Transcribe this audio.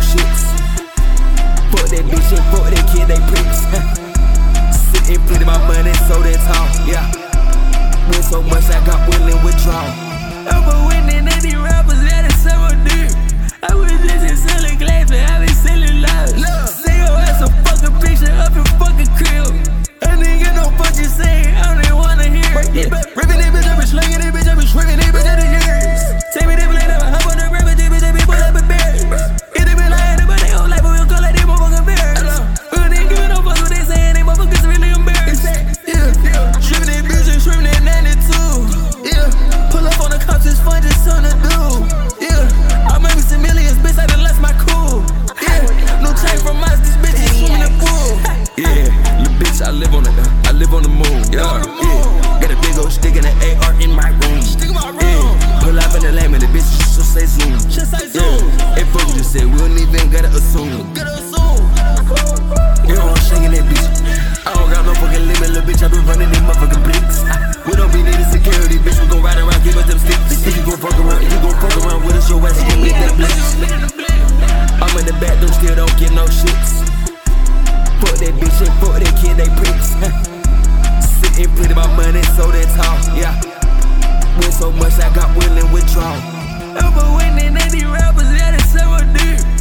shits. Fuck that bitch and fuck that kid, they pricks. Sitting pretty, my money so that tall, yeah. Win so much, I got willing withdrawal. I'm winning at these rappers, that is so deep. I was just selling glass, but I been selling love. Nigga, that's a fucking picture up your fucking crib. I didn't get no fuck you saying, I don't even wanna hear it. Yeah. Ripping that bitch, I been slinging that bitch, I been shrinking that bitch out of years. Take me that blade up, hop on the river, they be pull up a bear. If they been lying about their whole life, but we don't call like they motherfucking bears. We don't even give no fuck what they saying, they motherfuckers really embarrassed. Yeah, shrimping that bitch and shrimping that 92. Yeah, pull up on the cops, it's fun, just something to do. Yeah, I made me some millions, bitch, I done lost my cool. Yeah, no change from us, this bitch is swimming in the pool. Yeah, little bitch, I live on the moon. Yeah, got a big old stick and an AR in my room. Yeah, pull up in the lane, and the bitch should say zoom. Yeah, if folks just said we don't even gotta assume. You know I'm shaking that bitch. I don't got no fucking limit, little bitch. I been running these motherfucking bricks. We don't be needing security, bitch. We gon' ride around, give us them sticks. If you gon' fuck around with us, your ass gon' get that blitz. I'm in the bathroom, still don't get no shits. Fuck that bitch and fuck that kid, they pricks. Sitting pretty, my money so that tall, yeah. Win so much, I got willing withdrawal. I'm winning at these rappers, that is so deep.